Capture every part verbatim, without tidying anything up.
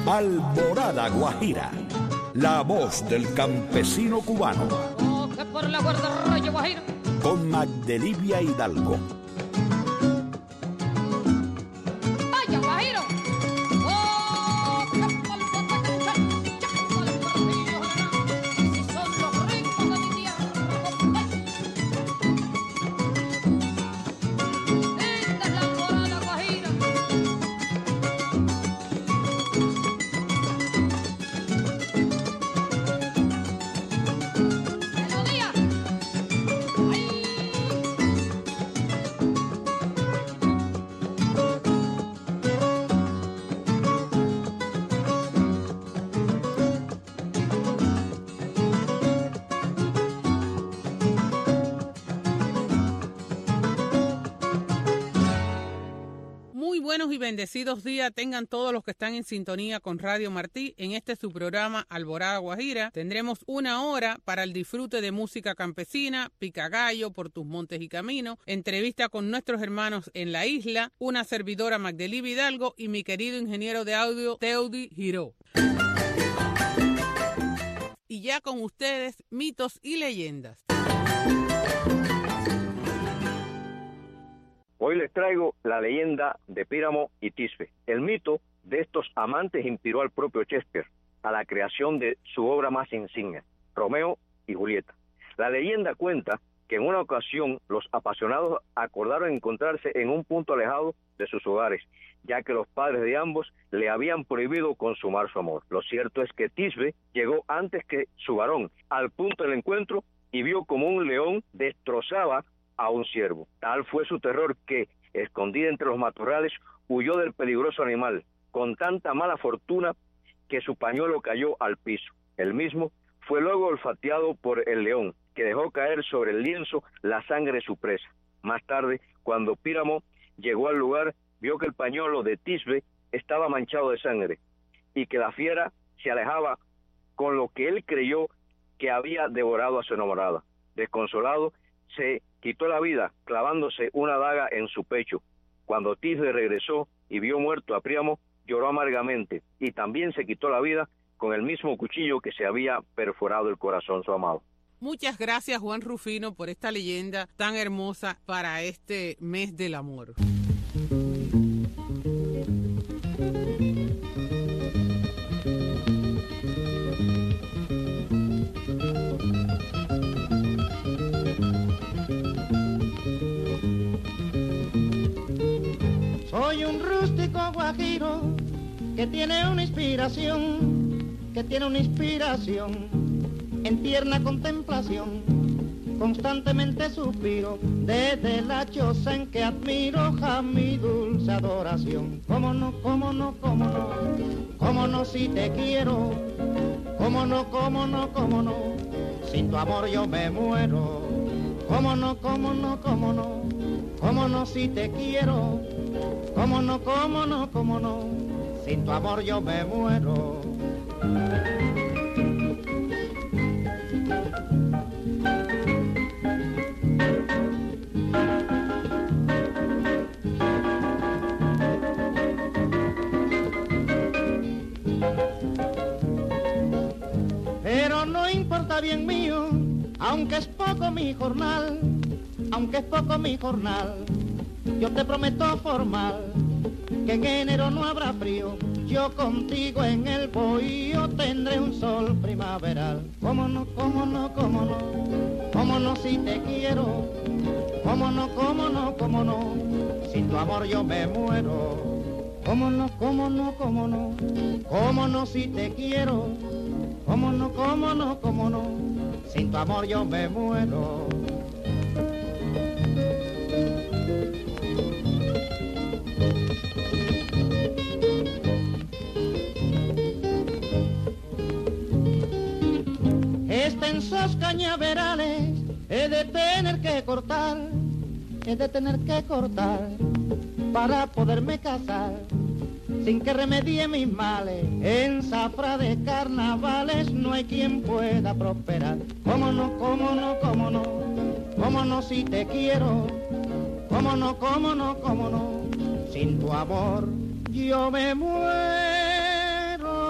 Alborada Guajira, la voz del campesino cubano. Coge por la guardarraya Guajira. Con Magdelivia Hidalgo. ¡Vaya, Guajiro! ¡Coge por la guardarraya! Si son los ricos de mi tierra, compadre. Esta es la Alborada Guajira. ¡Melodía! Muy buenos y bendecidos días tengan todos los que están en sintonía con Radio Martí. En este su programa Alborada Guajira tendremos una hora para el disfrute de música campesina, picagallo por tus montes y caminos, entrevista con nuestros hermanos en la isla, una servidora Magdelivia Hidalgo y mi querido ingeniero de audio Teudi Giró. Y ya con ustedes, mitos y leyendas. Hoy les traigo la leyenda de Píramo y Tisbe. El mito de estos amantes inspiró al propio Shakespeare a la creación de su obra más insignia, Romeo y Julieta. La leyenda cuenta que en una ocasión los apasionados acordaron encontrarse en un punto alejado de sus hogares, ya que los padres de ambos le habían prohibido consumar su amor. Lo cierto es que Tisbe llegó antes que su varón al punto del encuentro y vio como un león destrozaba a un ciervo. Tal fue su terror que, escondida entre los matorrales, huyó del peligroso animal, con tanta mala fortuna que su pañuelo cayó al piso. El mismo fue luego olfateado por el león, que dejó caer sobre el lienzo la sangre de su presa. Más tarde, cuando Píramo llegó al lugar, vio que el pañuelo de Tisbe estaba manchado de sangre y que la fiera se alejaba con lo que él creyó que había devorado a su enamorada. Desconsolado, se quitó la vida clavándose una daga en su pecho. Cuando Tisbe regresó y vio muerto a Príamo, lloró amargamente y también se quitó la vida con el mismo cuchillo que se había perforado el corazón su amado. Muchas gracias, Juan Rufino, por esta leyenda tan hermosa para este mes del amor. Soy un rústico guajiro que tiene una inspiración, que tiene una inspiración en tierna contemplación. Constantemente suspiro desde la choza en que admiro a mi dulce adoración. Cómo no, cómo no, cómo no, cómo no si te quiero, cómo no, cómo no, cómo no, sin tu amor yo me muero. Cómo no, cómo no, cómo no, cómo no si te quiero. Cómo no, cómo no, cómo no, sin tu amor yo me muero. Pero no importa bien mío, aunque es poco mi jornal, aunque es poco mi jornal. Yo te prometo formal que en enero no habrá frío. Yo contigo en el bohío tendré un sol primaveral. Cómo no, cómo no, cómo no, cómo no si te quiero. Cómo no, cómo no, cómo no, sin tu amor yo me muero. Cómo no, cómo no, cómo no, cómo no si te quiero. Cómo no, cómo no, cómo no, sin tu amor yo me muero. Extensos cañaverales he de tener que cortar, he de tener que cortar para poderme casar, sin que remedie mis males. En zafra de carnavales no hay quien pueda prosperar. Cómo no, cómo no, cómo no, cómo no si te quiero. Cómo no, cómo no, cómo no, sin tu amor yo me muero.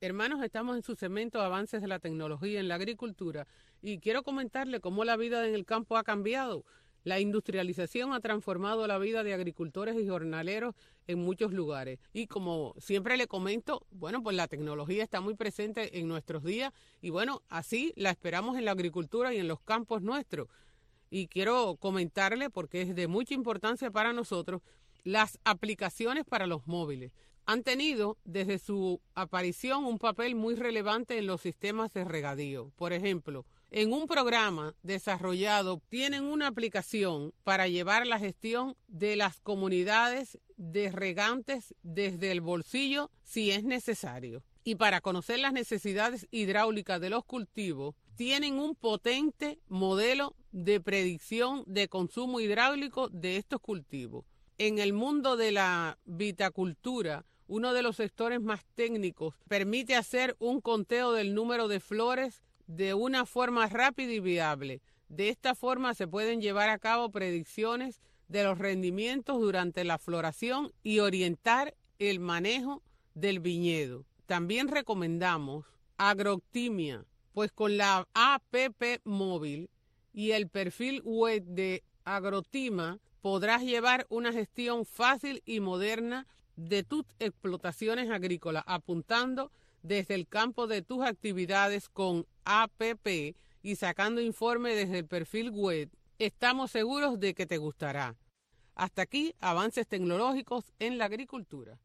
Hermanos, estamos en su segmento Avances de la Tecnología en la Agricultura y quiero comentarle cómo la vida en el campo ha cambiado. La industrialización ha transformado la vida de agricultores y jornaleros en muchos lugares. Y como siempre le comento, bueno, pues la tecnología está muy presente en nuestros días y bueno, así la esperamos en la agricultura y en los campos nuestros. Y quiero comentarle, porque es de mucha importancia para nosotros, las aplicaciones para los móviles. Han tenido desde su aparición un papel muy relevante en los sistemas de regadío. Por ejemplo, en un programa desarrollado tienen una aplicación para llevar la gestión de las comunidades de regantes desde el bolsillo si es necesario. Y para conocer las necesidades hidráulicas de los cultivos, tienen un potente modelo de predicción de consumo hidráulico de estos cultivos. En el mundo de la viticultura, uno de los sectores más técnicos permite hacer un conteo del número de flores de una forma rápida y viable. De esta forma se pueden llevar a cabo predicciones de los rendimientos durante la floración y orientar el manejo del viñedo. También recomendamos Agrooptimia, pues con la app móvil y el perfil web de Agrooptimia podrás llevar una gestión fácil y moderna de tus explotaciones agrícolas, apuntando desde el campo de tus actividades con A P P y sacando informe desde el perfil web. Estamos seguros de que te gustará. Hasta aquí, avances tecnológicos en la agricultura.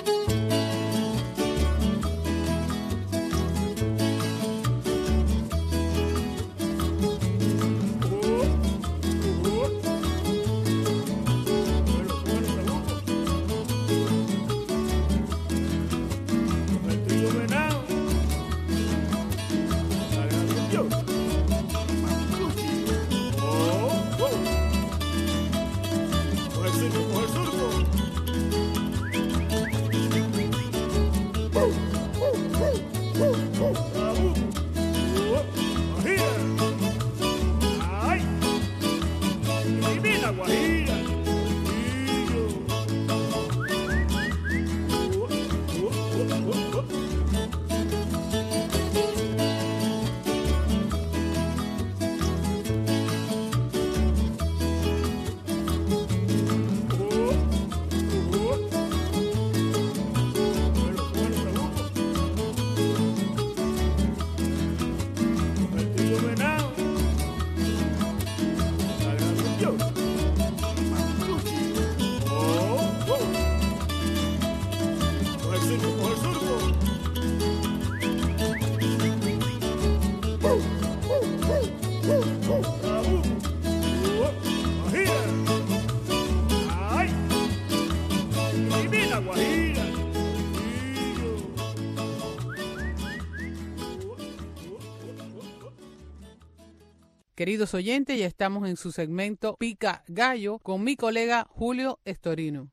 Queridos oyentes, ya estamos en su segmento Pica Gallo con mi colega Julio Estorino.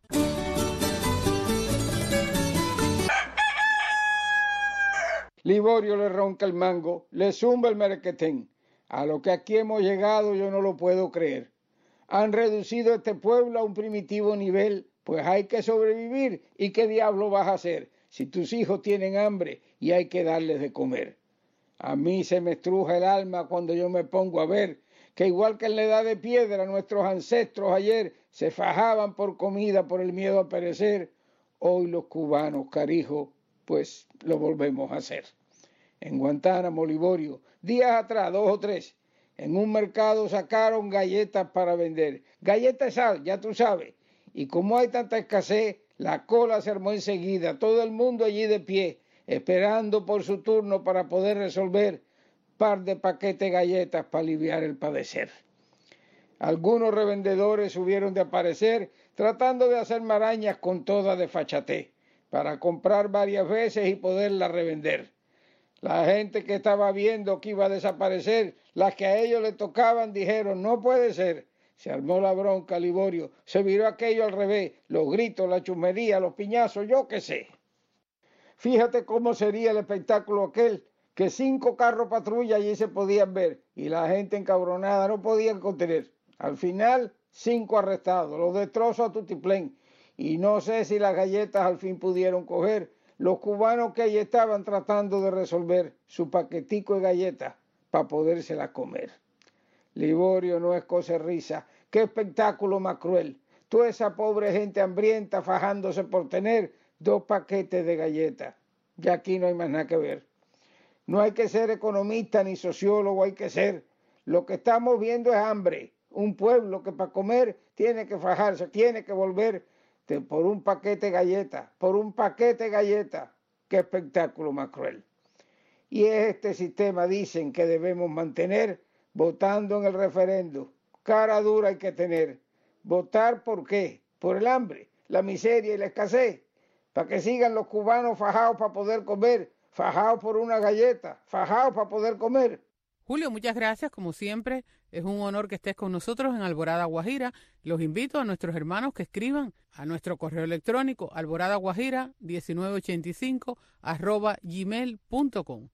Liborio le ronca el mango, le zumba el merequetén. A lo que aquí hemos llegado yo no lo puedo creer. Han reducido este pueblo a un primitivo nivel, pues hay que sobrevivir. ¿Y qué diablo vas a hacer si tus hijos tienen hambre y hay que darles de comer? A mí se me estruja el alma cuando yo me pongo a ver que igual que en la edad de piedra nuestros ancestros ayer se fajaban por comida por el miedo a perecer, hoy los cubanos, carijo, pues lo volvemos a hacer. En Guantánamo, Liborio, días atrás, dos o tres, en un mercado sacaron galletas para vender. Galletas de sal, ya tú sabes. Y como hay tanta escasez, la cola se armó enseguida, todo el mundo allí de pie, esperando por su turno para poder resolver par de paquetes de galletas para aliviar el padecer. Algunos revendedores hubieron de aparecer tratando de hacer marañas con toda desfachatez para comprar varias veces y poderlas revender. La gente que estaba viendo que iba a desaparecer, las que a ellos les tocaban, dijeron, no puede ser. Se armó la bronca, Liborio, se viró aquello al revés, los gritos, la chumería, los piñazos, yo qué sé. Fíjate cómo sería el espectáculo aquel, que cinco carros patrulla allí se podían ver y la gente encabronada no podían contener. Al final, cinco arrestados, los destrozos a tutiplén. Y no sé si las galletas al fin pudieron coger los cubanos que allí estaban tratando de resolver su paquetico de galletas para podérselas comer. Liborio, no es cosa de risa. Qué espectáculo más cruel. Toda esa pobre gente hambrienta fajándose por tener dos paquetes de galletas. Ya aquí no hay más nada que ver. No hay que ser economista ni sociólogo, hay que ser. Lo que estamos viendo es hambre. Un pueblo que para comer tiene que fajarse, tiene que volver de, por un paquete de galletas, por un paquete de galletas. Qué espectáculo más cruel. Y es este sistema, dicen, que debemos mantener votando en el referendo. Cara dura hay que tener. ¿Votar por qué? Por el hambre, la miseria y la escasez. Para que sigan los cubanos fajados para poder comer, fajados por una galleta, fajados para poder comer. Julio, muchas gracias, como siempre. Es un honor que estés con nosotros en Alborada Guajira. Los invito a nuestros hermanos que escriban a nuestro correo electrónico alboradaguajira diecinueve ochenta y cinco arroba gmail punto com.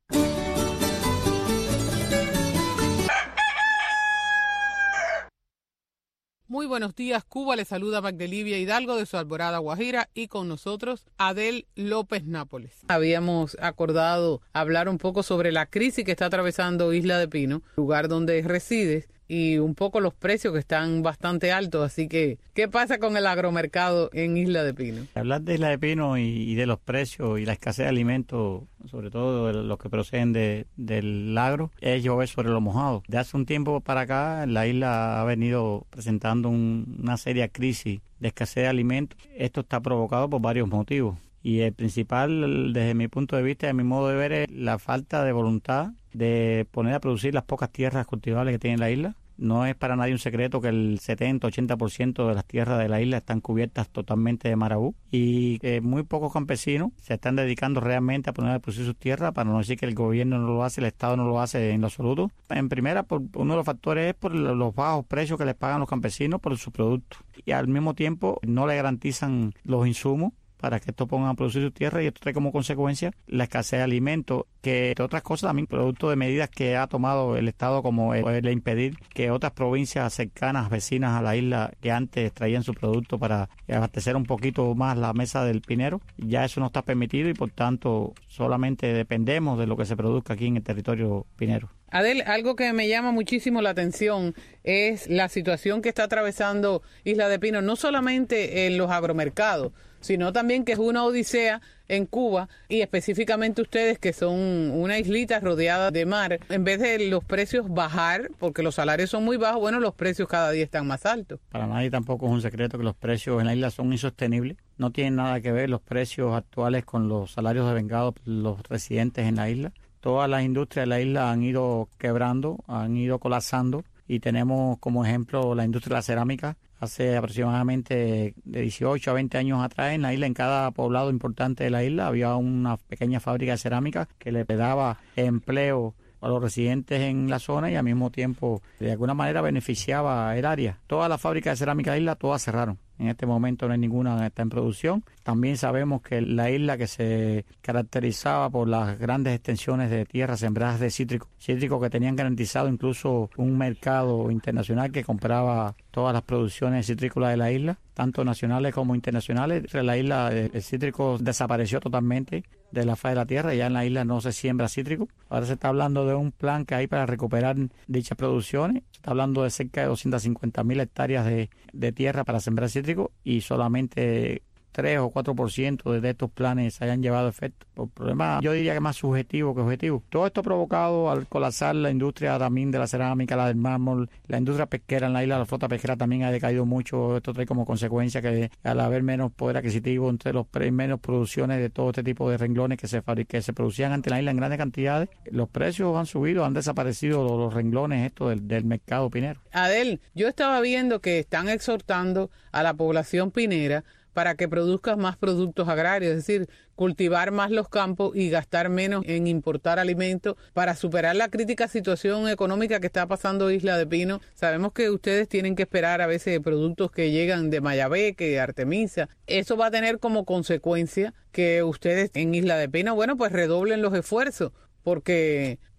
Muy buenos días, Cuba. Les saluda Magdelivia Hidalgo de su Alborada Guajira y con nosotros Adel López Nápoles. Habíamos acordado hablar un poco sobre la crisis que está atravesando Isla de Pino, lugar donde resides, y un poco los precios que están bastante altos. Así que, ¿qué pasa con el agromercado en Isla de Pino? Hablar de Isla de Pino y, y de los precios y la escasez de alimentos, sobre todo de los que proceden de, del agro, es llover sobre lo mojado. De hace un tiempo para acá, la isla ha venido presentando un, una seria crisis de escasez de alimentos. Esto está provocado por varios motivos. Y el principal, desde mi punto de vista, de mi modo de ver, es la falta de voluntad de poner a producir las pocas tierras cultivables que tiene la isla. No es para nadie un secreto que el setenta a ochenta por ciento de las tierras de la isla están cubiertas totalmente de marabú y que muy pocos campesinos se están dedicando realmente a poner a producir sus tierras, para no decir que el gobierno no lo hace, el Estado no lo hace en lo absoluto. En primera, por uno de los factores es por los bajos precios que les pagan los campesinos por sus productos y al mismo tiempo no le garantizan los insumos para que estos pongan a producir su tierra, y esto trae como consecuencia la escasez de alimentos, que entre otras cosas también producto de medidas que ha tomado el Estado, como el, el impedir que otras provincias cercanas, vecinas a la isla, que antes traían su producto para abastecer un poquito más la mesa del pinero, ya eso no está permitido y por tanto solamente dependemos de lo que se produzca aquí en el territorio pinero. Adel, algo que me llama muchísimo la atención es la situación que está atravesando Isla de Pino, no solamente en los agromercados, sino también que es una odisea en Cuba y específicamente ustedes que son una islita rodeada de mar. En vez de los precios bajar, porque los salarios son muy bajos, bueno, los precios cada día están más altos. Para nadie tampoco es un secreto que los precios en la isla son insostenibles. No tienen nada que ver los precios actuales con los salarios devengados por los residentes en la isla. Todas las industrias de la isla han ido quebrando, han ido colapsando y tenemos como ejemplo la industria de la cerámica. Hace aproximadamente de dieciocho a veinte años atrás en la isla, en cada poblado importante de la isla, había una pequeña fábrica de cerámica que le daba empleo a los residentes en la zona y al mismo tiempo de alguna manera beneficiaba el área. Todas las fábricas de cerámica de la isla, todas cerraron. En este momento no hay ninguna que está en producción. También sabemos que la isla, que se caracterizaba por las grandes extensiones de tierras sembradas de cítricos, cítricos que tenían garantizado incluso un mercado internacional que compraba todas las producciones citrícolas de la isla, tanto nacionales como internacionales. La isla, el cítrico desapareció totalmente de la faz de la tierra, ya en la isla no se siembra cítrico. Ahora se está hablando de un plan que hay para recuperar dichas producciones. Se está hablando de cerca de doscientas cincuenta mil hectáreas de, de tierra para sembrar cítrico y solamente tres o cuatro por ciento de estos planes se hayan llevado a efecto. Por problema, yo diría que más subjetivo que objetivo. Todo esto provocado al colapsar la industria también de la cerámica, la del mármol, la industria pesquera en la isla, la flota pesquera también ha decaído mucho. Esto trae como consecuencia que al haber menos poder adquisitivo, entre los pre menos producciones de todo este tipo de renglones que se que se producían ante la isla en grandes cantidades, los precios han subido, han desaparecido los, los renglones estos del, del mercado pinero. Adel, yo estaba viendo que están exhortando a la población pinera para que produzcas más productos agrarios, es decir, cultivar más los campos y gastar menos en importar alimentos para superar la crítica situación económica que está pasando Isla de Pino. Sabemos que ustedes tienen que esperar a veces productos que llegan de Mayabeque, de Artemisa. Eso va a tener como consecuencia que ustedes en Isla de Pino, bueno, pues redoblen los esfuerzos, porque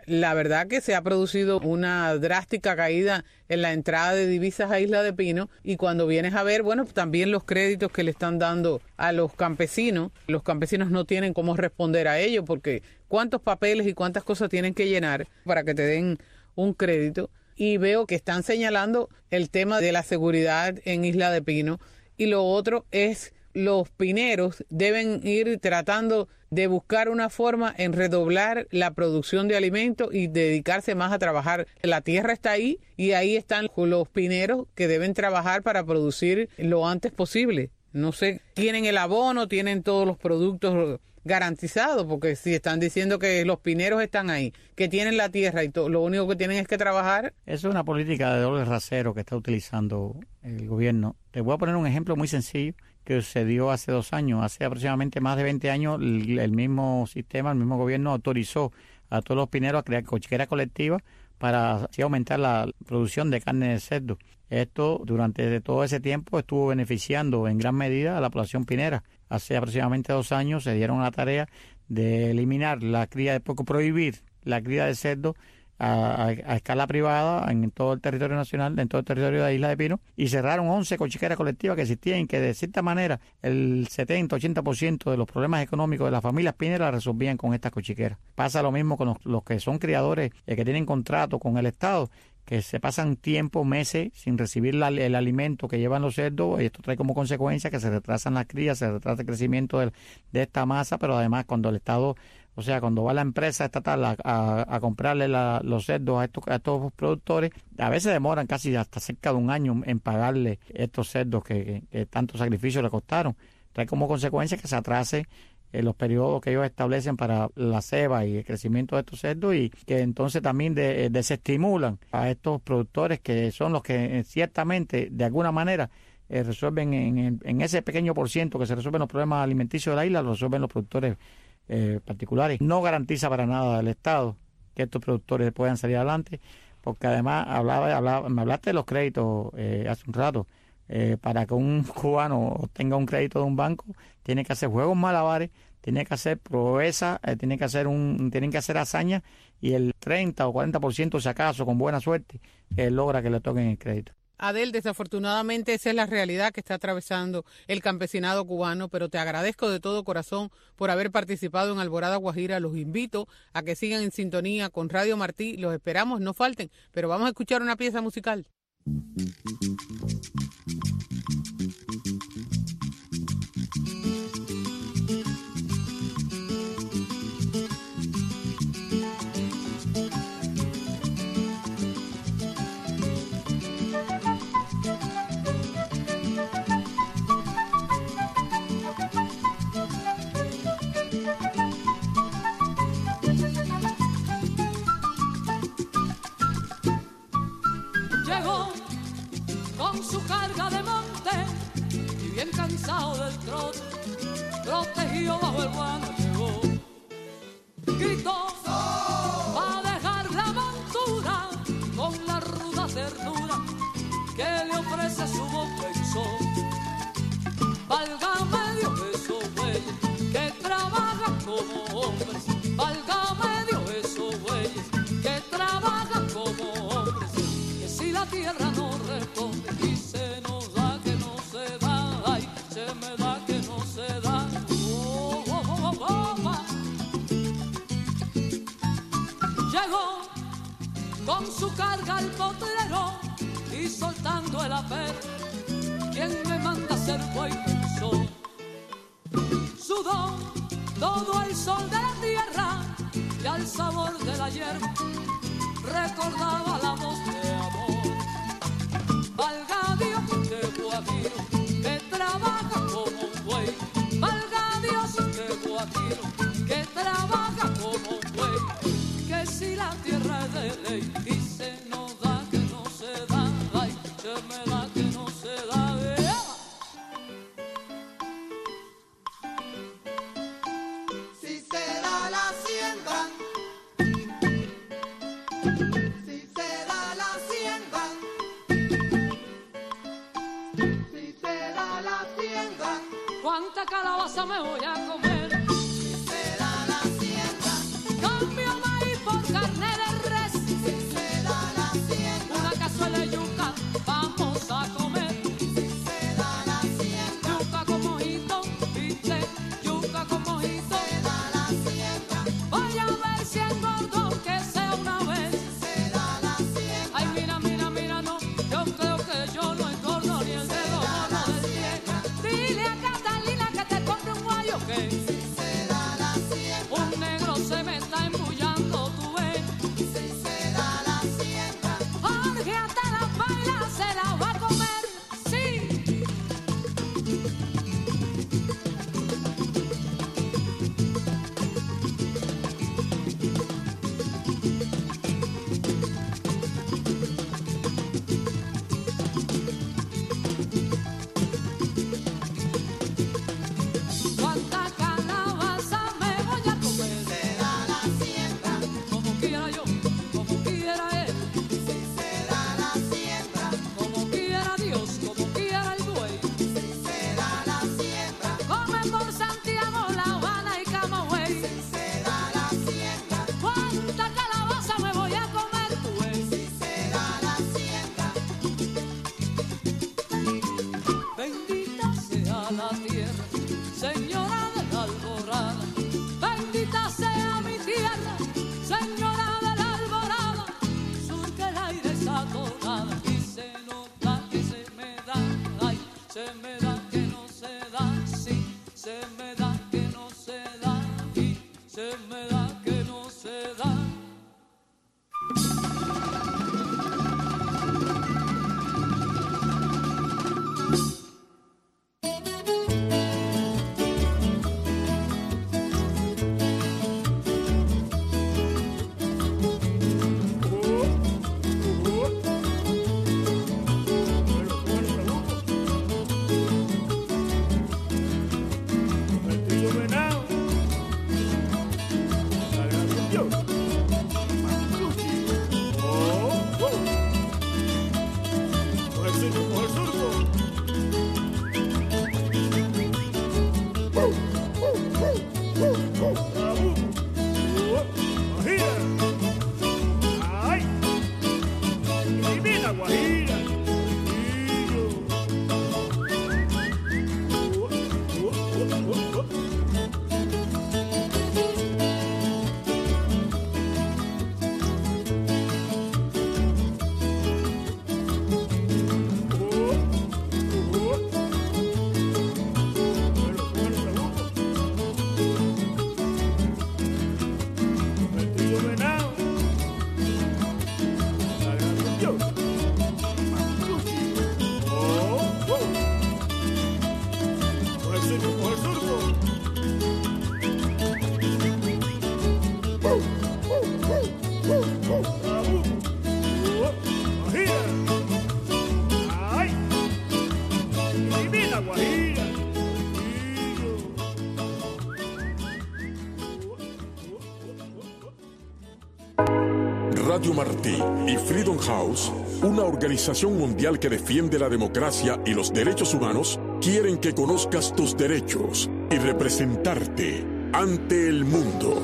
la verdad que se ha producido una drástica caída en la entrada de divisas a Isla de Pino, y cuando vienes a ver, bueno, también los créditos que le están dando a los campesinos, los campesinos no tienen cómo responder a ello, porque cuántos papeles y cuántas cosas tienen que llenar para que te den un crédito. Y veo que están señalando el tema de la seguridad en Isla de Pino, y lo otro es los pineros deben ir tratando de buscar una forma en redoblar la producción de alimentos y dedicarse más a trabajar. La tierra está ahí y ahí están los pineros que deben trabajar para producir lo antes posible. No sé, tienen el abono, tienen todos los productos garantizados, porque si están diciendo que los pineros están ahí, que tienen la tierra y todo, lo único que tienen es que trabajar. Eso es una política de doble rasero que está utilizando el gobierno. Te voy a poner un ejemplo muy sencillo que sucedió hace dos años. Hace aproximadamente más de veinte años, el, el mismo sistema, el mismo gobierno autorizó a todos los pineros a crear cochiqueras colectivas para así aumentar la producción de carne de cerdo. Esto durante todo ese tiempo estuvo beneficiando en gran medida a la población pinera. Hace aproximadamente dos años se dieron a la tarea de eliminar la cría de porco, prohibir la cría de cerdo a, a, a escala privada en todo el territorio nacional, en todo el territorio de Isla de Pino, y cerraron once cochiqueras colectivas que existían y que de cierta manera el setenta ochenta por ciento de los problemas económicos de las familias pineras resolvían con estas cochiqueras. Pasa lo mismo con los, los que son criadores eh, que tienen contrato con el Estado, que se pasan tiempo, meses, sin recibir la, el alimento que llevan los cerdos, y esto trae como consecuencia que se retrasan las crías, se retrasa el crecimiento de, de esta masa, pero además cuando el Estado, o sea, cuando va la empresa estatal a, a, a comprarle la, los cerdos a estos, a estos productores, a veces demoran casi hasta cerca de un año en pagarle estos cerdos que, que, que tanto sacrificio le costaron. Trae como consecuencia que se atrase en los periodos que ellos establecen para la ceba y el crecimiento de estos cerdos, y que entonces también de, desestimulan a estos productores que son los que ciertamente de alguna manera eh, resuelven en, en ese pequeño por ciento que se resuelven los problemas alimenticios de la isla, lo resuelven los productores eh, particulares. No garantiza para nada el Estado que estos productores puedan salir adelante, porque además hablaba, hablaba me hablaste de los créditos eh, hace un rato. Eh, para que un cubano obtenga un crédito de un banco, tiene que hacer juegos malabares, tiene que hacer proezas, eh, tiene que hacer un, tienen que hacer hazañas, y el treinta o cuarenta por ciento, si acaso, con buena suerte, eh, logra que le toquen el crédito. Adel, desafortunadamente esa es la realidad que está atravesando el campesinado cubano, pero te agradezco de todo corazón por haber participado en Alborada Guajira. Los invito a que sigan en sintonía con Radio Martí, los esperamos, no falten, pero vamos a escuchar una pieza musical. Cansado del trote, protegido bajo el guano llegó, gritó va a dejar la montura con la ruda ternura que le ofrece su boca y sol. Válgame Dios esos güeyes que trabajan como hombres, válgame Dios esos güeyes que trabajan como hombres, que si la tierra no responde y se nos da que no se da, se me da que no se da. Oh, oh, oh, oh, oh. Llegó con su carga al potrero y soltando el aper, quien me manda ser buey del sol. Sudó todo el sol de la tierra y al sabor de la hierba recordaba la voz de amor. Valga Dios de Guajiro que trabaja como un buey, valga Dios de Guajiro que trabaja como un buey, que si la tierra es de ley y se nos da que no se da, ay, se me da que no se da, eh. Si se da la siembra, si se da la siembra, cuánta calabaza me voy a comer. Si se da la siembra, cambio maíz por carne de res. Si se da la siembra. Una cazuela de yuca vamos a comer. Si se da la siembra. Yuca con mojito, viste, yuca con mojito. Se da la siembra. Voy a ver si engordo, que sea una vez. Se da la siembra. Ay, mira, mira, mira, no, yo creo que yo no engordo ni el dedo gordo del pie. Dile a Catalina que te compre un guayo que Se da la siembra. un negro se me está embullando, tú ves. Si se da la siembra. Jorge hasta la baila se la va a comer, sí. Cuánta calabaza me voy a comer, Se da la siembra. como quiera yo, como quiera él, Si se da la siembra. como quiera Dios, como quiera el buey. Si se da la siembra. Comen por Santiago, La Habana y Camagüey. Se da la siembra. Cuánta calabaza me voy a comer, tú ves. Se da la siembra. Bendita sea la tierra, señora de la alborada. Bendita sea mi tierra, señora de la alborada. Surque el aire esa tonada y se nota que se me da, ay, se me da que no se da, sí, se me da que no se da y se me da que no se da. Radio Martí y Freedom House, una organización mundial que defiende la democracia y los derechos humanos, quieren que conozcas tus derechos y representarte ante el mundo.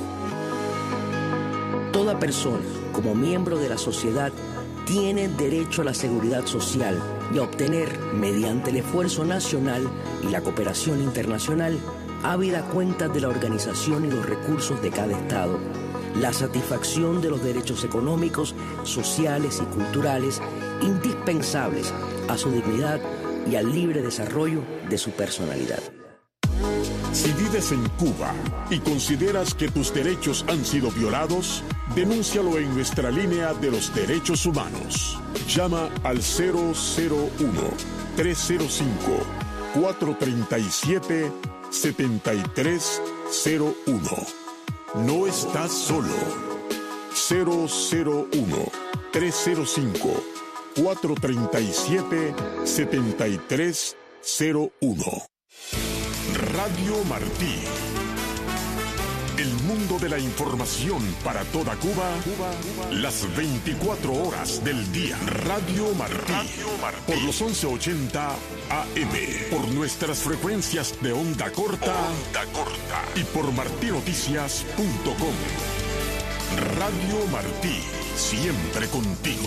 Toda persona, como miembro de la sociedad, tiene derecho a la seguridad social y a obtener, mediante el esfuerzo nacional y la cooperación internacional, ávida cuenta de la organización y los recursos de cada Estado, la satisfacción de los derechos económicos, sociales y culturales indispensables a su dignidad y al libre desarrollo de su personalidad. Si vives en Cuba y consideras que tus derechos han sido violados, denúncialo en nuestra línea de los derechos humanos. Llama al cero cero uno, tres cero cinco, cuatro tres siete, siete tres cero uno. No estás solo. cero cero uno, tres cero cinco, cuatro tres siete, siete tres cero uno. Radio Martí. El mundo de la información para toda Cuba, las veinticuatro horas del día. Radio Martí. Radio Martí. Por los once ochenta A M. Por nuestras frecuencias de onda corta. Onda corta. Y por martinoticias punto com. Radio Martí, siempre contigo.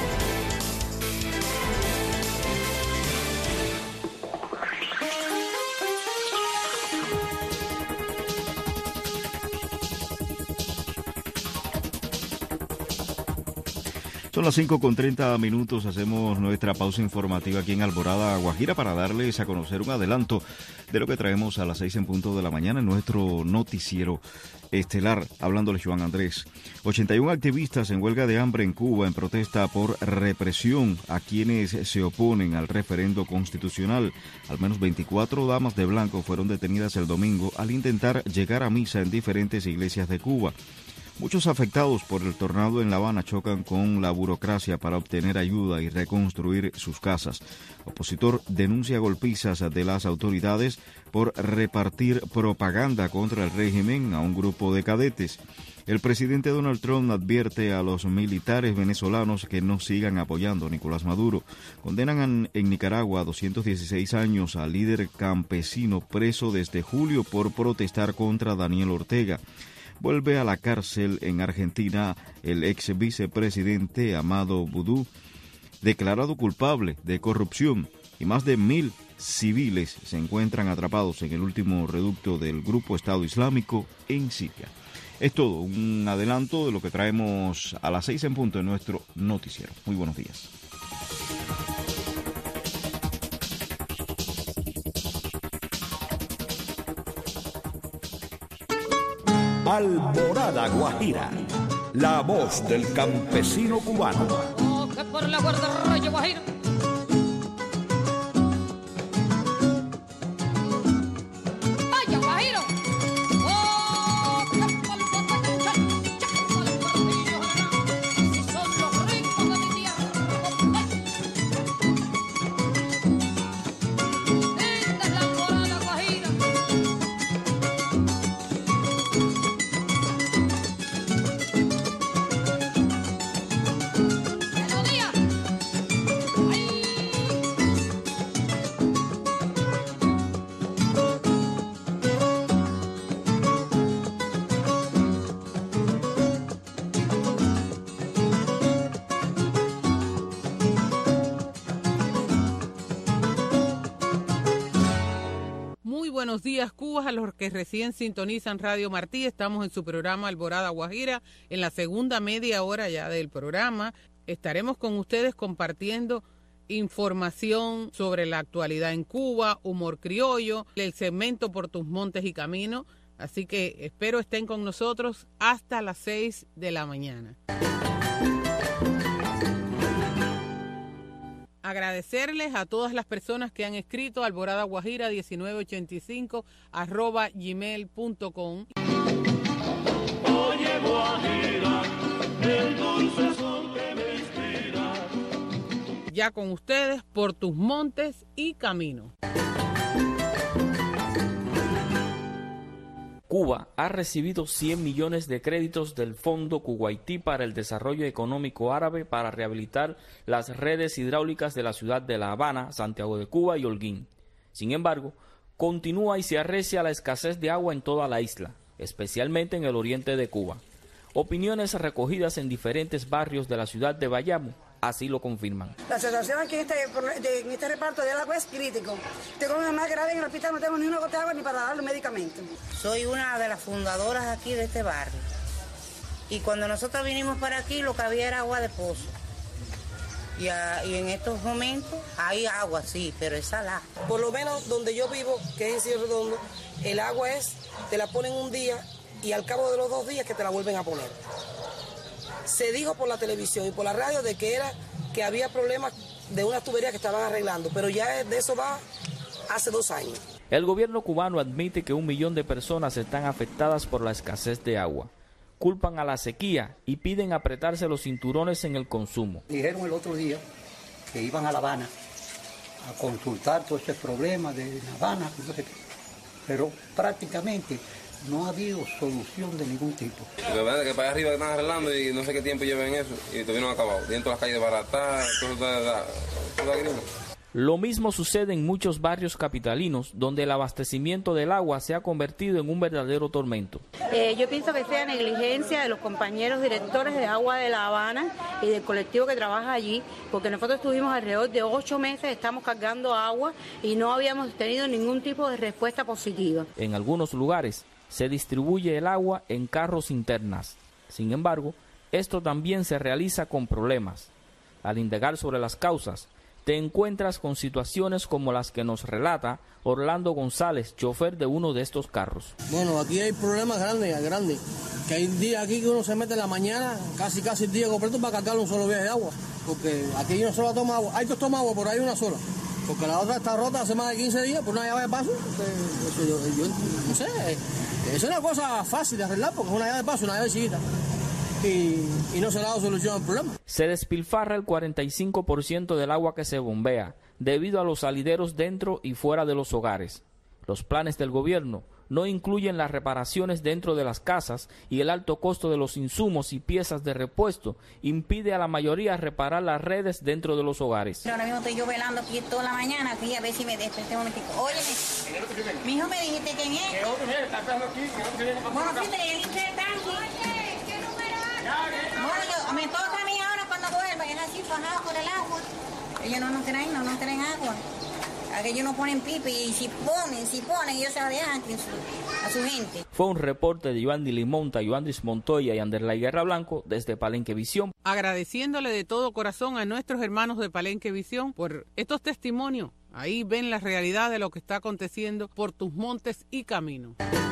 Son las cinco con treinta minutos, hacemos nuestra pausa informativa aquí en Alborada, Guajira, para darles a conocer un adelanto de lo que traemos a las seis en punto de la mañana en nuestro noticiero estelar, hablándoles Juan Andrés. ochenta y uno activistas en huelga de hambre en Cuba en protesta por represión a quienes se oponen al referendo constitucional. Al menos veinticuatro damas de blanco fueron detenidas el domingo al intentar llegar a misa en diferentes iglesias de Cuba. Muchos afectados por el tornado en La Habana chocan con la burocracia para obtener ayuda y reconstruir sus casas. Opositor denuncia golpizas de las autoridades por repartir propaganda contra el régimen a un grupo de cadetes. El presidente Donald Trump advierte a los militares venezolanos que no sigan apoyando a Nicolás Maduro. Condenan en Nicaragua a doscientos dieciséis años al líder campesino preso desde julio por protestar contra Daniel Ortega. Vuelve a la cárcel en Argentina el ex vicepresidente Amado Boudou, declarado culpable de corrupción, y más de mil civiles se encuentran atrapados en el último reducto del Grupo Estado Islámico en Siria. Es todo, un adelanto de lo que traemos a las seis en punto en nuestro noticiero. Muy buenos días. Alborada Guajira, la voz del campesino cubano. Oh, que por la guardarraya Guajira. Vaya Guajiro. Oh, que por la guardarraya. Si son los ricos de mi tierra. Esta es la alborada Guajira. Buenos días, Cuba, a los que recién sintonizan Radio Martí. Estamos en su programa Alborada Guajira, en la segunda media hora ya del programa. Estaremos con ustedes compartiendo información sobre la actualidad en Cuba, humor criollo, el segmento Por tus montes y caminos. Así que espero estén con nosotros hasta las seis de la mañana. Agradecerles a todas las personas que han escrito Alborada Guajira diecinueve ochenta y cinco arroba gmail punto com. Oye Guajira, el dulce son que me inspira. Ya con ustedes, Por tus montes y caminos. Cuba ha recibido cien millones de créditos del Fondo Kuwaití para el Desarrollo Económico Árabe para rehabilitar las redes hidráulicas de la ciudad de La Habana, Santiago de Cuba y Holguín. Sin embargo, continúa y se arrecia la escasez de agua en toda la isla, especialmente en el oriente de Cuba. Opiniones recogidas en diferentes barrios de la ciudad de Bayamo así lo confirman. La situación aquí en este, en este reparto del agua es crítico. Tengo una más grave en el hospital, no tengo ni una gota de agua ni para dar los medicamentos. Soy una de las fundadoras aquí de este barrio. Y cuando nosotros vinimos para aquí, lo que había era agua de pozo. Y, a, y en estos momentos hay agua, sí, pero es salada. Por lo menos donde yo vivo, que es en Cielo Redondo, el agua es, te la ponen un día y al cabo de los dos días que te la vuelven a poner. Se dijo por la televisión y por la radio de que era que había problemas de unas tuberías que estaban arreglando, pero ya de eso va hace dos años. El gobierno cubano admite que un millón de personas están afectadas por la escasez de agua. Culpan a la sequía y piden apretarse los cinturones en el consumo. Dijeron el otro día que iban a La Habana a consultar todo ese problema de La Habana, no sé qué, pero prácticamente no ha habido solución de ningún tipo. Lo que pasa es que para allá arriba están arreglando y no sé qué tiempo llevan eso y todavía no han acabado. Dentro de las calles de Baratá, todo está, todo está Lo mismo sucede en muchos barrios capitalinos, donde el abastecimiento del agua se ha convertido en un verdadero tormento. Eh, yo pienso que sea negligencia de los compañeros directores de Agua de La Habana y del colectivo que trabaja allí, porque nosotros estuvimos alrededor de ocho meses, estamos cargando agua y no habíamos tenido ningún tipo de respuesta positiva. En algunos lugares se distribuye el agua en carros internas. Sin embargo, esto también se realiza con problemas. Al indagar sobre las causas, te encuentras con situaciones como las que nos relata Orlando González, chofer de uno de estos carros. Bueno, aquí hay problemas grandes, grandes. Que hay días aquí que uno se mete en la mañana, casi casi el día completo para cargar un solo viaje de agua. Porque aquí una sola toma agua. Hay dos tomas agua, pero hay una sola. Porque la otra está rota hace más de quince días por una llave de paso. Eso, yo, yo, no sé, es una cosa fácil de arreglar porque es una llave de paso, una llave chiquita. Y, y no se le ha dado solución al problema. Se despilfarra el cuarenta y cinco por ciento del agua que se bombea debido a los salideros dentro y fuera de los hogares. Los planes del gobierno no incluyen las reparaciones dentro de las casas y el alto costo de los insumos y piezas de repuesto impide a la mayoría reparar las redes dentro de los hogares. Ahora mismo estoy yo velando aquí toda la mañana, aquí a ver si me desperté un momentico. Óyeme, mi hijo me dijiste quién es. ¿Qué otro viene? ¿Está esperando aquí? Bueno, fíjate, él está aquí. Bueno, yo, me toca a mí ahora cuando vuelva, es así, fajado por el agua. Ellos no nos traen, no nos traen agua. Aquellos no ponen pipa y si ponen, si ponen, ellos se la dejan a su gente. Fue un reporte de Yoandi Limonta, Yoandis Montoya y Anderlay Guerra Blanco desde Palenque Visión. Agradeciéndole de todo corazón a nuestros hermanos de Palenque Visión por estos testimonios. Ahí ven la realidad de lo que está aconteciendo por tus montes y caminos.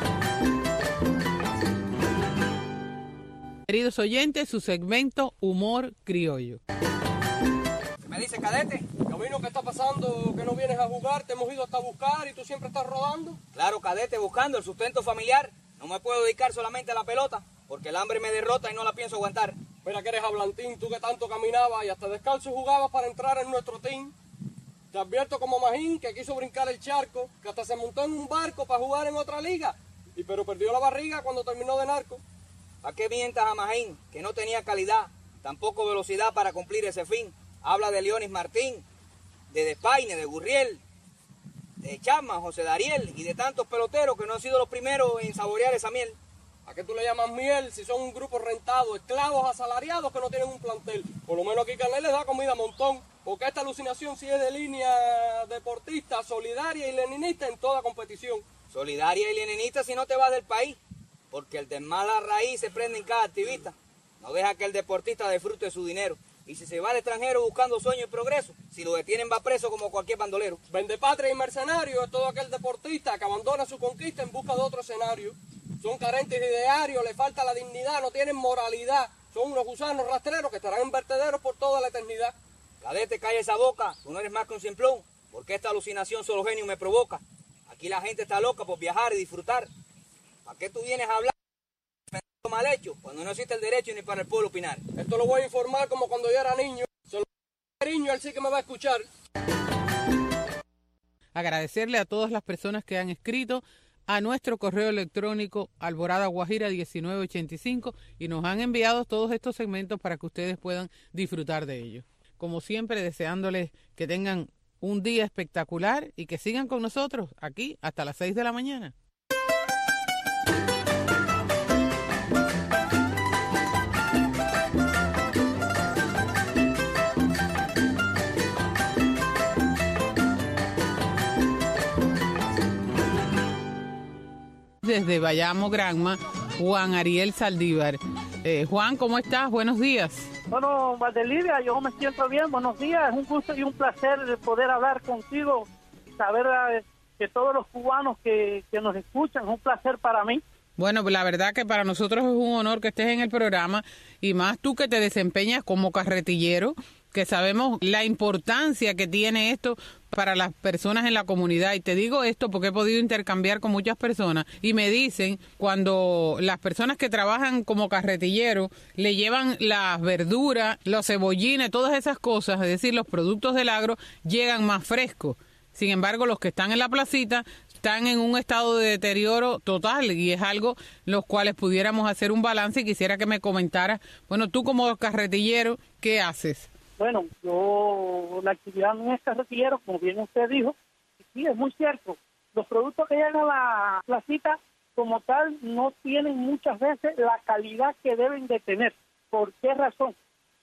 Queridos oyentes, su segmento Humor Criollo. Me dice, cadete, Camino, ¿qué está pasando? ¿Que no vienes a jugar? Te hemos ido hasta buscar y tú siempre estás rodando. Claro, cadete, buscando el sustento familiar. No me puedo dedicar solamente a la pelota, porque el hambre me derrota y no la pienso aguantar. Mira que eres hablantín, tú que tanto caminabas y hasta descalzo jugabas para entrar en nuestro team. Te advierto como Magín, que quiso brincar el charco, que hasta se montó en un barco para jugar en otra liga, y pero perdió la barriga cuando terminó de narco. ¿A qué mientas a Magín, que no tenía calidad, tampoco velocidad para cumplir ese fin? Habla de Leonis Martín, de Despaine, de Gurriel, de Chapman, José Dariel y de tantos peloteros que no han sido los primeros en saborear esa miel. ¿A qué tú le llamas miel si son un grupo rentado, esclavos asalariados que no tienen un plantel? Por lo menos aquí Canel les da comida a montón, porque esta alucinación sí es de línea deportista, solidaria y leninista en toda competición. Solidaria y leninista si no te vas del país, porque el desmala raíz se prende en cada activista. No deja que el deportista disfrute su dinero. Y si se va al extranjero buscando sueño y progreso, si lo detienen va preso como cualquier bandolero. Vendepatria y mercenario es todo aquel deportista que abandona su conquista en busca de otro escenario. Son carentes de ideario, les falta la dignidad, no tienen moralidad. Son unos gusanos rastreros que estarán en vertederos por toda la eternidad. Cadete, calla esa boca, tú no eres más que un simplón, porque esta alucinación solo genio me provoca. Aquí la gente está loca por viajar y disfrutar. ¿Para qué tú vienes a hablar mal hecho cuando no existe el derecho ni para el pueblo opinar? Esto lo voy a informar como cuando yo era niño. Se lo cariño, él sí que me va a escuchar. Agradecerle a todas las personas que han escrito a nuestro correo electrónico alborada guajira diecinueve ochenta y cinco y nos han enviado todos estos segmentos para que ustedes puedan disfrutar de ellos. Como siempre, deseándoles que tengan un día espectacular y que sigan con nosotros aquí hasta las seis de la mañana. Desde Bayamo, Granma, Juan Ariel Saldívar. Eh, Juan, ¿cómo estás? Buenos días. Bueno, Valdelidia, yo me siento bien. Buenos días. Es un gusto y un placer de poder hablar contigo. Saber eh, que todos los cubanos que, que nos escuchan, es un placer para mí. Bueno, la verdad que para nosotros es un honor que estés en el programa y más tú que te desempeñas como carretillero, que sabemos la importancia que tiene esto para las personas en la comunidad. Y te digo esto porque he podido intercambiar con muchas personas y me dicen cuando las personas que trabajan como carretilleros le llevan las verduras, los cebollines, todas esas cosas, es decir, los productos del agro, llegan más frescos. Sin embargo, los que están en la placita están en un estado de deterioro total y es algo los cuales pudiéramos hacer un balance y quisiera que me comentaras, bueno, tú como carretillero, ¿qué haces? Bueno, yo, la actividad en este retillero, como bien usted dijo, sí, es muy cierto. Los productos que llegan a la placita como tal no tienen muchas veces la calidad que deben de tener. ¿Por qué razón?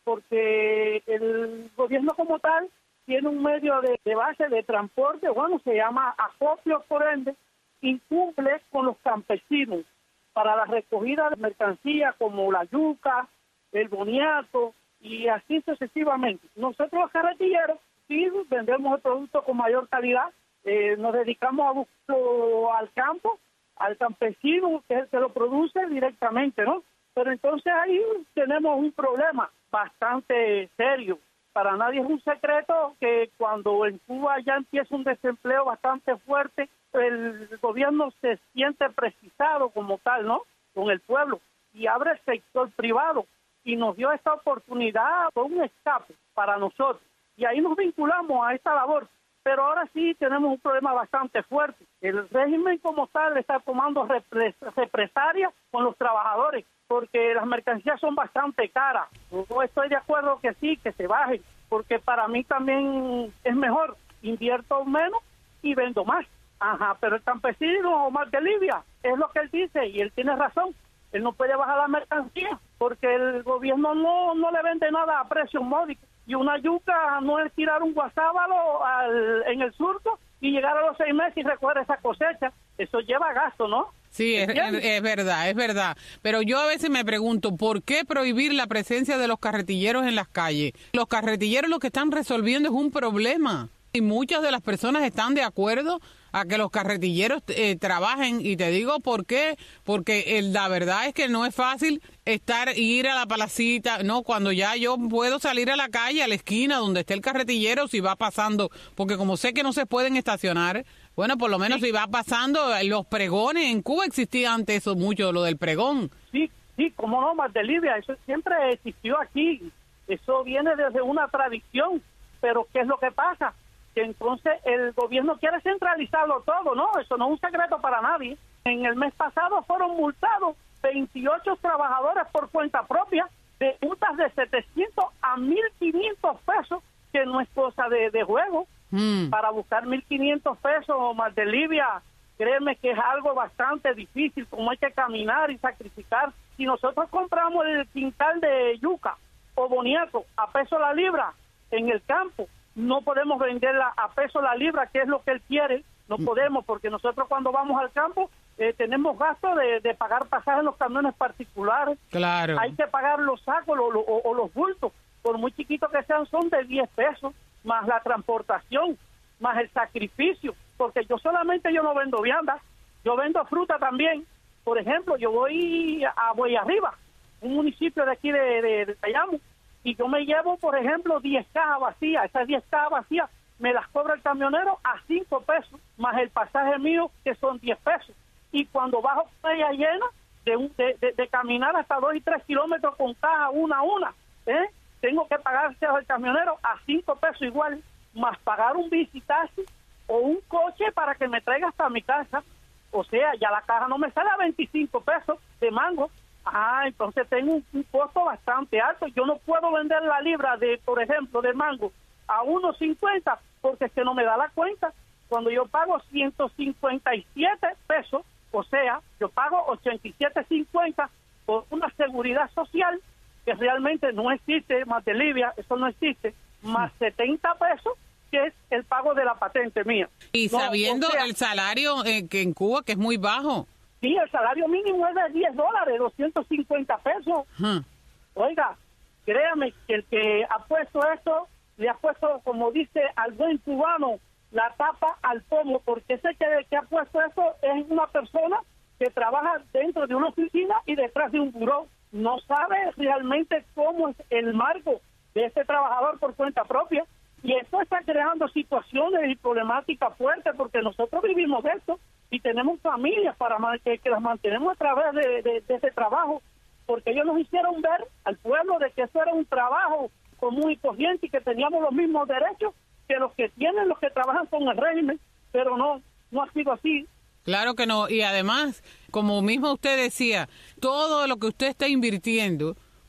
Porque el gobierno como tal tiene un medio de, de base de transporte, bueno, se llama acopio, por ende, incumple con los campesinos para la recogida de mercancías como la yuca, el boniato y así sucesivamente. Nosotros los carretilleros sí vendemos el producto con mayor calidad, eh, nos dedicamos a buscarlo al campo, al campesino que es el que lo produce directamente, ¿no? Pero entonces ahí tenemos un problema bastante serio. Para nadie es un secreto que cuando en Cuba ya empieza un desempleo bastante fuerte, el gobierno se siente precisado como tal, ¿no? Con el pueblo y abre el sector privado y nos dio esta oportunidad, fue un escape para nosotros. Y ahí nos vinculamos a esta labor. Pero ahora sí tenemos un problema bastante fuerte. El régimen como tal está tomando repres represalias con los trabajadores porque las mercancías son bastante caras. Yo estoy de acuerdo que sí, que se bajen, porque para mí también es mejor, invierto menos y vendo más. Ajá, pero el campesino Omar de Libia, es lo que él dice y él tiene razón. Él no puede bajar la mercancía porque el gobierno no, no le vende nada a precios módicos. Y una yuca no es tirar un guasábalo al, en el surco y llegar a los seis meses y recoger esa cosecha. Eso lleva gasto, ¿no? Sí, es, es, es verdad, es verdad. Pero yo a veces me pregunto, ¿por qué prohibir la presencia de los carretilleros en las calles? Los carretilleros lo que están resolviendo es un problema. Y muchas de las personas están de acuerdo a que los carretilleros eh, trabajen, y te digo por qué, porque el, la verdad es que no es fácil estar, ir a la placita, no, cuando ya yo puedo salir a la calle, a la esquina donde esté el carretillero, si va pasando, porque como sé que no se pueden estacionar, bueno, por lo menos sí. Si va pasando, los pregones, en Cuba existía antes eso mucho, lo del pregón. Sí, sí, cómo no, Mar de Libia, eso siempre existió aquí, eso viene desde una tradición, pero ¿qué es lo que pasa? Que entonces el gobierno quiere centralizarlo todo, ¿no? Eso no es un secreto para nadie. En el mes pasado fueron multados veintiocho trabajadores por cuenta propia de multas de setecientos a mil quinientos pesos, que no es cosa de, de juego. Mm. Para buscar mil quinientos pesos, Mar de Libia, créeme que es algo bastante difícil, como hay que caminar y sacrificar. Si nosotros compramos el quintal de yuca o boniato a peso la libra en el campo, no podemos venderla a peso la libra, que es lo que él quiere, no podemos, porque nosotros cuando vamos al campo eh, tenemos gasto de, de pagar pasajes en los camiones particulares, claro. Hay que pagar los sacos lo, lo, o, o los bultos, por muy chiquitos que sean, son de diez pesos, más la transportación, más el sacrificio, porque yo solamente yo no vendo viandas, yo vendo fruta también. Por ejemplo, yo voy a Buey Arriba, un municipio de aquí de, de, de Tayamo, y yo me llevo, por ejemplo, diez cajas vacías. Esas diez cajas vacías me las cobra el camionero a cinco pesos, más el pasaje mío, que son diez pesos. Y cuando bajo con ella llena, de, un, de, de, de caminar hasta dos y tres kilómetros con caja una a una, ¿eh? tengo que pagarse al camionero a cinco pesos igual, más pagar un bicitaxi o un coche para que me traiga hasta mi casa. O sea, ya la caja no me sale a veinticinco pesos de mango. Ah, entonces tengo un, un costo bastante alto. Yo no puedo vender la libra de, por ejemplo, de mango a uno cincuenta porque es que no me da la cuenta. Cuando yo pago ciento cincuenta y siete pesos, o sea, yo pago ochenta y siete cincuenta por una seguridad social que realmente no existe, más de Libia, eso no existe, más setenta pesos, que es el pago de la patente mía. Y no, sabiendo o sea, el salario eh, que en Cuba, que es muy bajo. Sí, el salario mínimo es de diez dólares, doscientos cincuenta pesos. Hmm. Oiga, créame que el que ha puesto esto, le ha puesto, como dice al buen cubano, la tapa al pomo, porque ese que, que ha puesto esto es una persona que trabaja dentro de una oficina y detrás de un buró. No sabe realmente cómo es el marco de este trabajador por cuenta propia. Y esto está creando situaciones y problemáticas fuertes, porque nosotros vivimos de esto y tenemos familias para que, que las mantenemos a través de, de, de ese trabajo, porque ellos nos hicieron ver al pueblo de que eso era un trabajo común y corriente y que teníamos los mismos derechos que los que tienen los que trabajan con el régimen, pero no, no ha sido así. Claro que no, y además, como mismo usted decía, todo lo que usted está invirtiendo,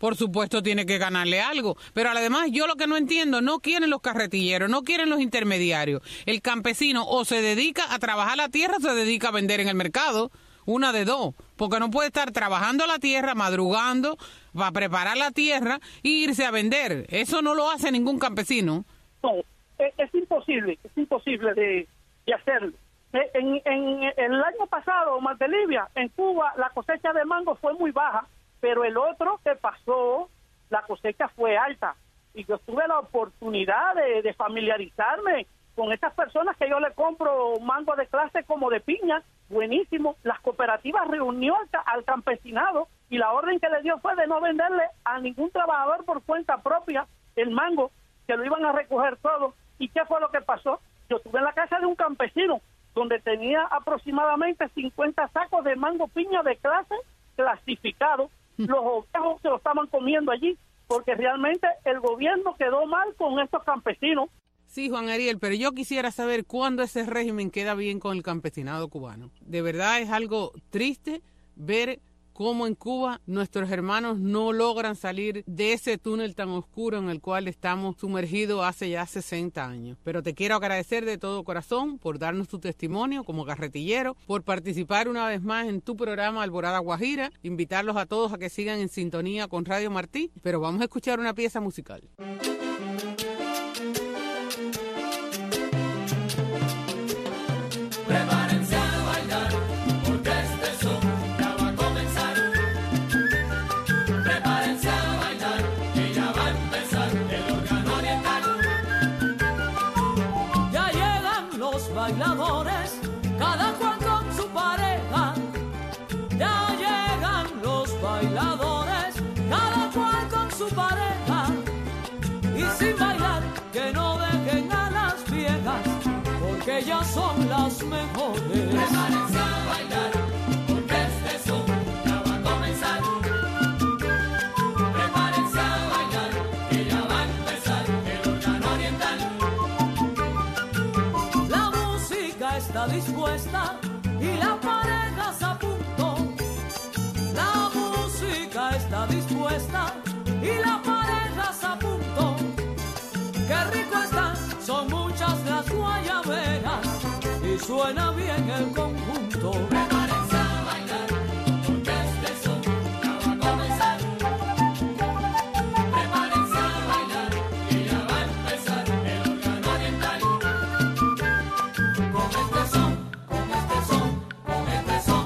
por supuesto tiene que ganarle algo. Pero además yo lo que no entiendo, no quieren los carretilleros, no quieren los intermediarios. El campesino o se dedica a trabajar la tierra o se dedica a vender en el mercado. Una de dos, porque no puede estar trabajando la tierra, madrugando, va a preparar la tierra e irse a vender. Eso no lo hace ningún campesino. No, es, es imposible, es imposible de, de hacerlo. En, en, en el año pasado, Martelivia, en Cuba, la cosecha de mango fue muy baja, pero el otro que pasó, la cosecha fue alta. Y yo tuve la oportunidad de, de familiarizarme con estas personas que yo le compro mango de clase como de piña, buenísimo. Las cooperativas reunió al, al campesinado y la orden que le dio fue de no venderle a ningún trabajador por cuenta propia el mango, que lo iban a recoger todo. ¿Y qué fue lo que pasó? Yo estuve en la casa de un campesino donde tenía aproximadamente cincuenta sacos de mango piña de clase clasificado. Los ovejos se lo estaban comiendo allí, porque realmente el gobierno quedó mal con estos campesinos. Sí, Juan Ariel, pero yo quisiera saber cuándo ese régimen queda bien con el campesinado cubano. De verdad es algo triste ver cómo en Cuba nuestros hermanos no logran salir de ese túnel tan oscuro en el cual estamos sumergidos hace ya sesenta años. Pero te quiero agradecer de todo corazón por darnos tu testimonio como carretillero, por participar una vez más en tu programa Alborada Guajira, invitarlos a todos a que sigan en sintonía con Radio Martí, pero vamos a escuchar una pieza musical. Prepárense a bailar, porque este son ya va a comenzar. Prepárense a bailar, que ya va a empezar el órgano oriental. Ya llegan los bailadores, cada cual con su pareja. Ya llegan los bailadores, cada cual con su pareja. Y sin bailar, que no dejen a las viejas, porque ellas son las mejores. Prepárense a bailar, porque este son ya va a comenzar. Prepárense a bailar, que ya va a empezar el órgano oriental. La música está dispuesta y la pareja se a punto. La música está dispuesta y la pareja se a punto. Qué rico está, son muchas las guayaberas y suena bien el conjunto. Prepárense a bailar, porque este son ya va a comenzar. Prepárense a bailar, que ya va a empezar el órgano oriental. Con este son, con este son, con este son.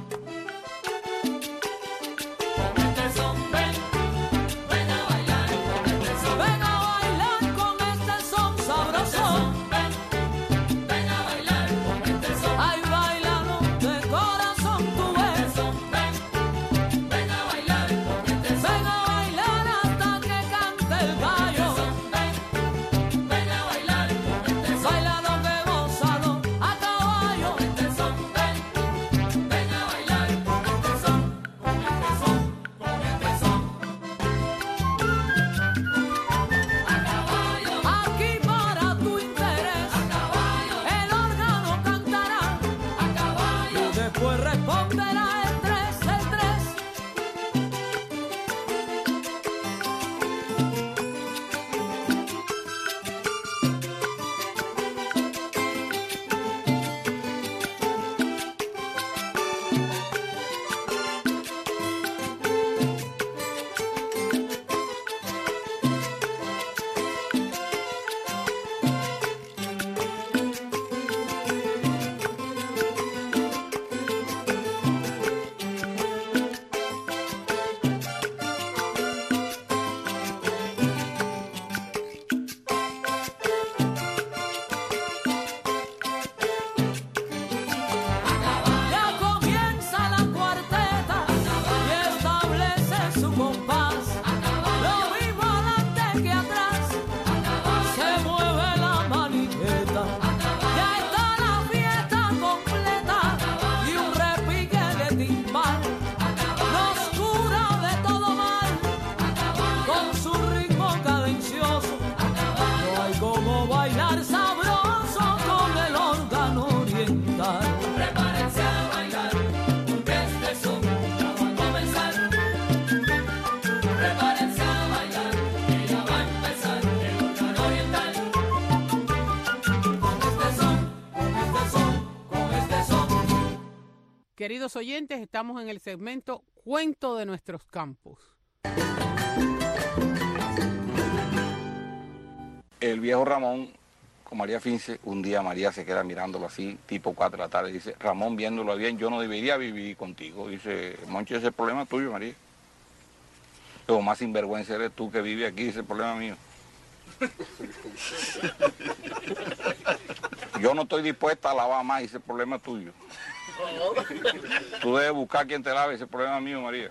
Con este son, ven, ven a bailar con este son. Ven a bailar con este son sabroso. Ven, ven a bailar con este son. Ay, bailalo de corazón tú ves. Ven, ven a bailar con este son. Ven a bailar hasta que cante el gallo. Ven, ven a bailar con este son. Bailalo que gózalo a caballo. Con este son, ven, ven a bailar con este son. Con este son, con este son. A caballo. Aquí para tu interés. A caballo. El órgano cantará. A caballo. Y después responderá el tres, el tres. queridos oyentes, estamos en el segmento Cuento de nuestros campos. El viejo Ramón, con María Fince, un día María se queda mirándolo así, tipo cuatro de la tarde, dice, Ramón, viéndolo bien, yo no debería vivir contigo. Dice, Monchi, ese es el problema tuyo, María. Lo más sinvergüenza eres tú que vives aquí, ese es el problema mío. Yo no estoy dispuesta a lavar más, ese es el problema tuyo. Tú debes buscar quien te lave, ese es el problema mío, María.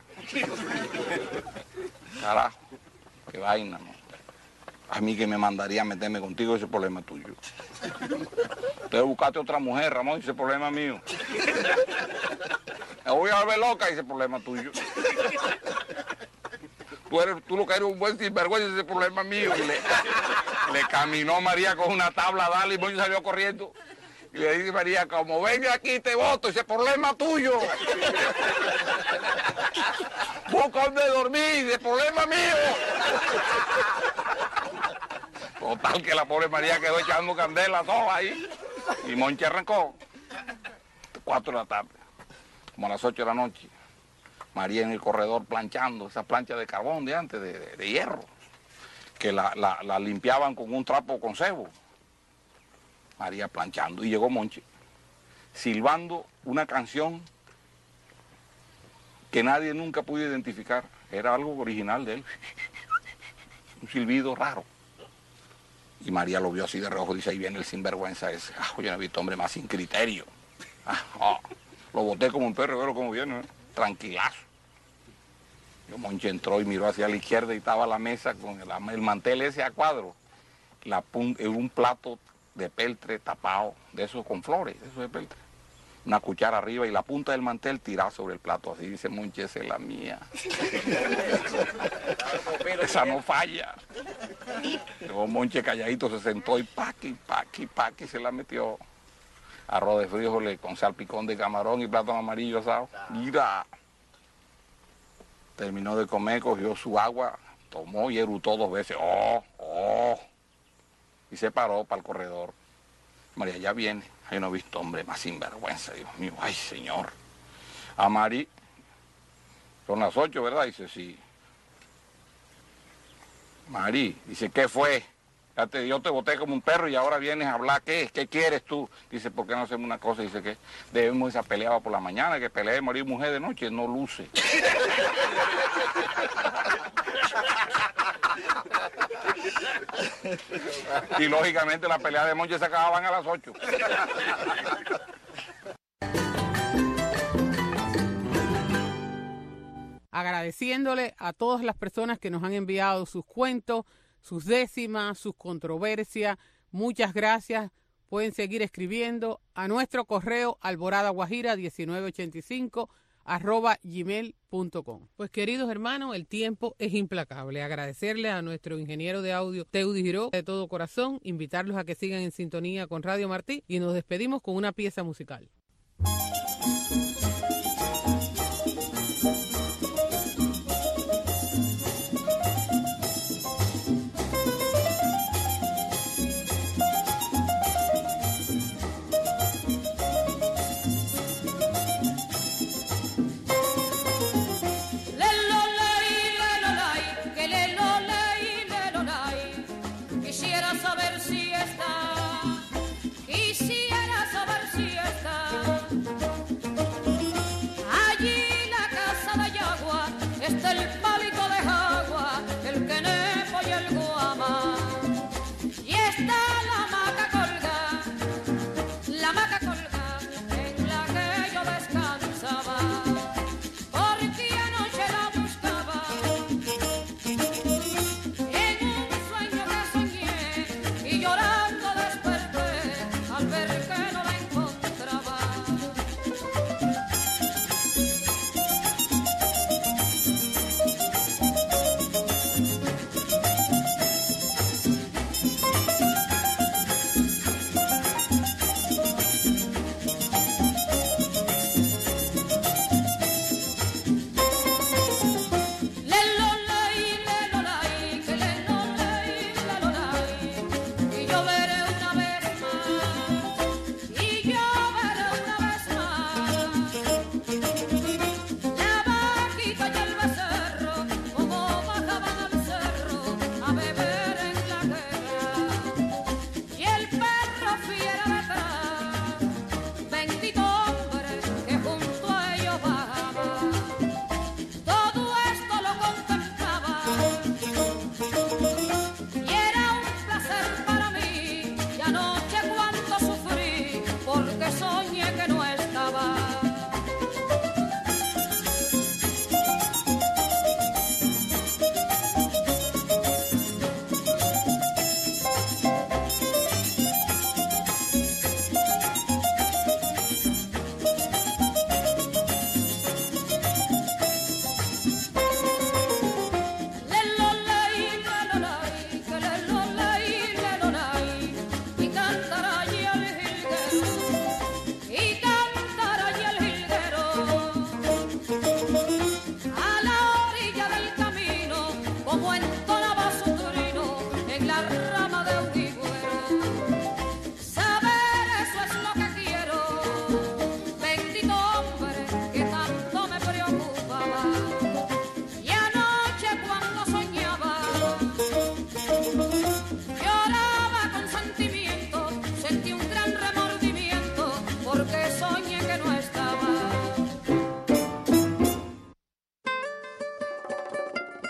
Carajo, qué vaina, ¿no? A mí que me mandaría a meterme contigo, ese problema tuyo. Usted buscaste otra mujer, Ramón, ese problema mío. Me voy a volver loca, ese problema tuyo. Tú, eres, tú lo que eres un buen sinvergüenza, ese problema mío. Y le, le caminó María con una tabla a darle y Monchi salió corriendo. Y le dice María, como venga aquí te voto, ese problema tuyo. Busca donde dormir, ese problema mío. Total que la pobre María quedó echando candela sola ahí. Y Monchi arrancó. Cuatro de la tarde. Como a las ocho de la noche. María en el corredor planchando, esas planchas de carbón de antes, de, de, de hierro. Que la, la, la limpiaban con un trapo con cebo. María planchando. Y llegó Monchi, silbando una canción que nadie nunca pudo identificar. Era algo original de él. Un silbido raro. Y María lo vio así de reojo, dice, ahí viene el sinvergüenza ese. Ah, yo no he visto hombre más sin criterio. Ah, oh, lo boté como un perro, pero como viene, ¿eh? Tranquilazo. Yo Monchi entró y miró hacia la izquierda y estaba la mesa con el, el mantel ese a cuadro. La pun, un plato de peltre tapado, de esos con flores, de esos de peltre. Una cuchara arriba y la punta del mantel tirada sobre el plato. Así dice Monchi, esa es la mía. Esa no falla. Luego Monchi calladito se sentó y paqui, paqui, paqui se la metió. Arroz de frijoles con salpicón de camarón y plátano amarillo asado. Mira. Terminó de comer, cogió su agua, tomó y erutó dos veces. ¡Oh! ¡Oh! Y se paró para el corredor. María, ya viene. Yo no he visto hombre más sinvergüenza, Dios mío. Ay, señor. A Mari, son las ocho, ¿verdad? Dice, sí. Mari, dice, ¿qué fue? Ya te, yo te boté como un perro y ahora vienes a hablar. ¿Qué? ¿Qué quieres tú? Dice, ¿por qué no hacemos una cosa? Dice que debemos esa peleaba por la mañana, que pelea de morir mujer de noche, no luce. Y lógicamente la pelea de Monchi se acababan a las ocho. Agradeciéndole a todas las personas que nos han enviado sus cuentos, sus décimas, sus controversias. Muchas gracias. Pueden seguir escribiendo a nuestro correo alboradaguajira diecinueve ochenta y cinco arroba gmail punto com. Pues queridos hermanos, el tiempo es implacable. Agradecerle a nuestro ingeniero de audio Teudi Giró de todo corazón, invitarlos a que sigan en sintonía con Radio Martí y nos despedimos con una pieza musical. Quisiera saber si está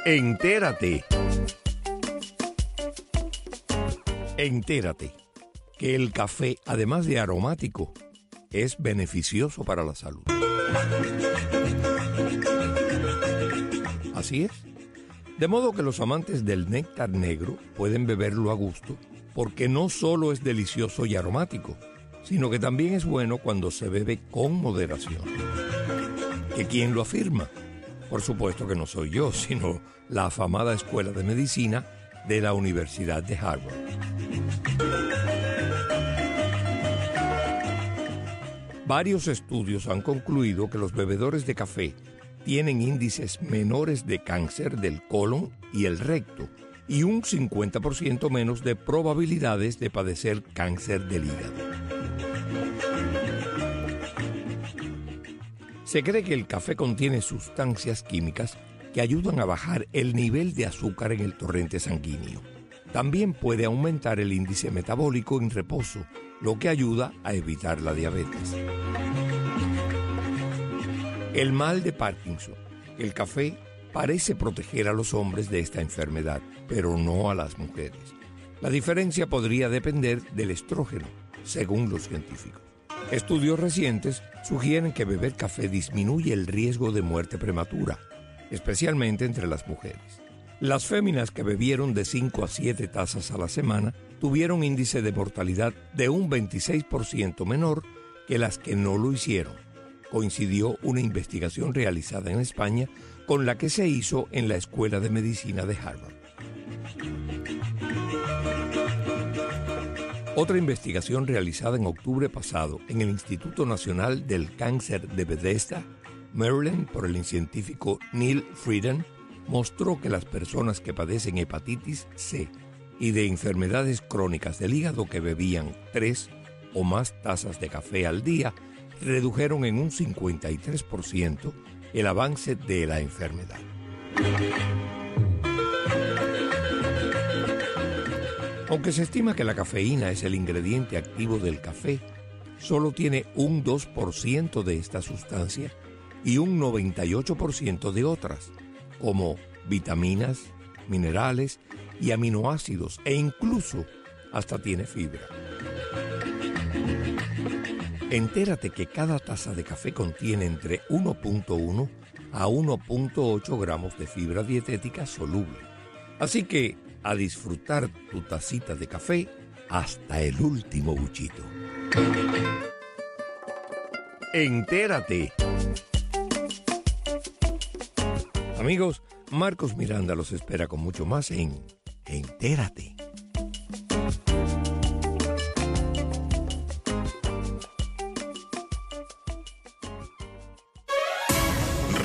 Entérate. Entérate que el café, además de aromático, es beneficioso para la salud. Así es. De modo que los amantes del néctar negro pueden beberlo a gusto, porque no solo es delicioso y aromático, sino que también es bueno cuando se bebe con moderación. ¿Que quién lo afirma? Por supuesto que no soy yo, sino la afamada Escuela de Medicina de la Universidad de Harvard. Varios estudios han concluido que los bebedores de café tienen índices menores de cáncer del colon y el recto y un cincuenta por ciento menos de probabilidades de padecer cáncer del hígado. Se cree que el café contiene sustancias químicas que ayudan a bajar el nivel de azúcar en el torrente sanguíneo. También puede aumentar el índice metabólico en reposo, lo que ayuda a evitar la diabetes. El mal de Parkinson. El café parece proteger a los hombres de esta enfermedad, pero no a las mujeres. La diferencia podría depender del estrógeno, según los científicos. Estudios recientes sugieren que beber café disminuye el riesgo de muerte prematura, especialmente entre las mujeres. Las féminas que bebieron de cinco a siete tazas a la semana tuvieron índice de mortalidad de un veintiséis por ciento menor que las que no lo hicieron, coincidió una investigación realizada en España con la que se hizo en la Escuela de Medicina de Harvard. Otra investigación realizada en octubre pasado en el Instituto Nacional del Cáncer de Bethesda, Maryland, por el científico Neil Friedan, mostró que las personas que padecen hepatitis C y de enfermedades crónicas del hígado que bebían tres o más tazas de café al día redujeron en un cincuenta y tres por ciento el avance de la enfermedad. Aunque se estima que la cafeína es el ingrediente activo del café, solo tiene un dos por ciento de esta sustancia y un noventa y ocho por ciento de otras, como vitaminas, minerales y aminoácidos, e incluso hasta tiene fibra. Entérate que cada taza de café contiene entre uno punto uno a uno punto ocho gramos de fibra dietética soluble. Así que a disfrutar tu tacita de café hasta el último buchito. Entérate. Amigos, Marcos Miranda los espera con mucho más en Entérate.